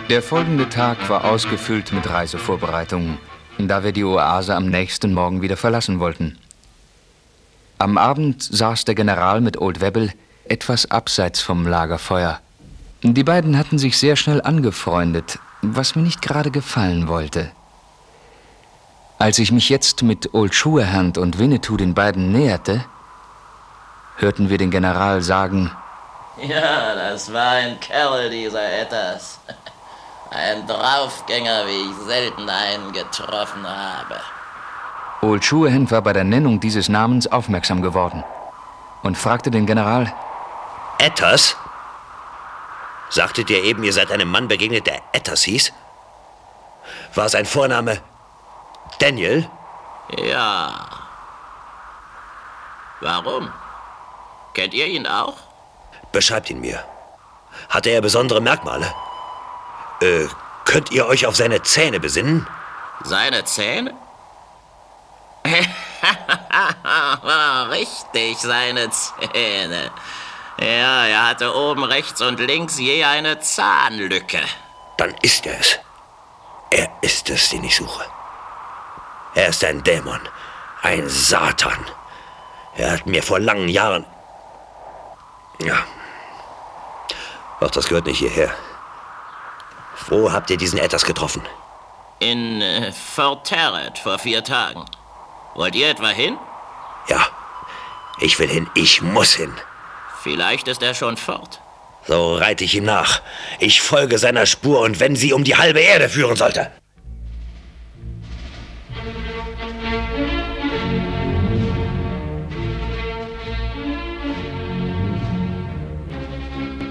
Der folgende Tag war ausgefüllt mit Reisevorbereitungen, da wir die Oase am nächsten Morgen wieder verlassen wollten. Am Abend saß der General mit Old Webble etwas abseits vom Lagerfeuer. Die beiden hatten sich sehr schnell angefreundet, was mir nicht gerade gefallen wollte. Als ich mich jetzt mit Old Shatterhand und Winnetou den beiden näherte, hörten wir den General sagen: Ja, das war ein Kerl, dieser Etters. Ein Draufgänger, wie ich selten einen getroffen habe. Old Shatterhand war bei der Nennung dieses Namens aufmerksam geworden und fragte den General: Etters? Sagtet ihr eben, ihr seid einem Mann begegnet, der Etters hieß? War sein Vorname Daniel? Ja. Warum? Kennt ihr ihn auch? Beschreibt ihn mir. Hatte er besondere Merkmale? Könnt ihr euch auf seine Zähne besinnen? Seine Zähne? Richtig, seine Zähne. Ja, er hatte oben rechts und links je eine Zahnlücke. Dann ist er es. Er ist es, den ich suche. Er ist ein Dämon, ein Satan. Er hat mir vor langen Jahren... Ja. Doch das gehört nicht hierher. Wo habt ihr diesen Etters getroffen? In Fort Tarrant vor 4 Tagen. Wollt ihr etwa hin? Ja, ich will hin. Ich muss hin. Vielleicht ist er schon fort. So reite ich ihm nach. Ich folge seiner Spur, und wenn sie um die halbe Erde führen sollte.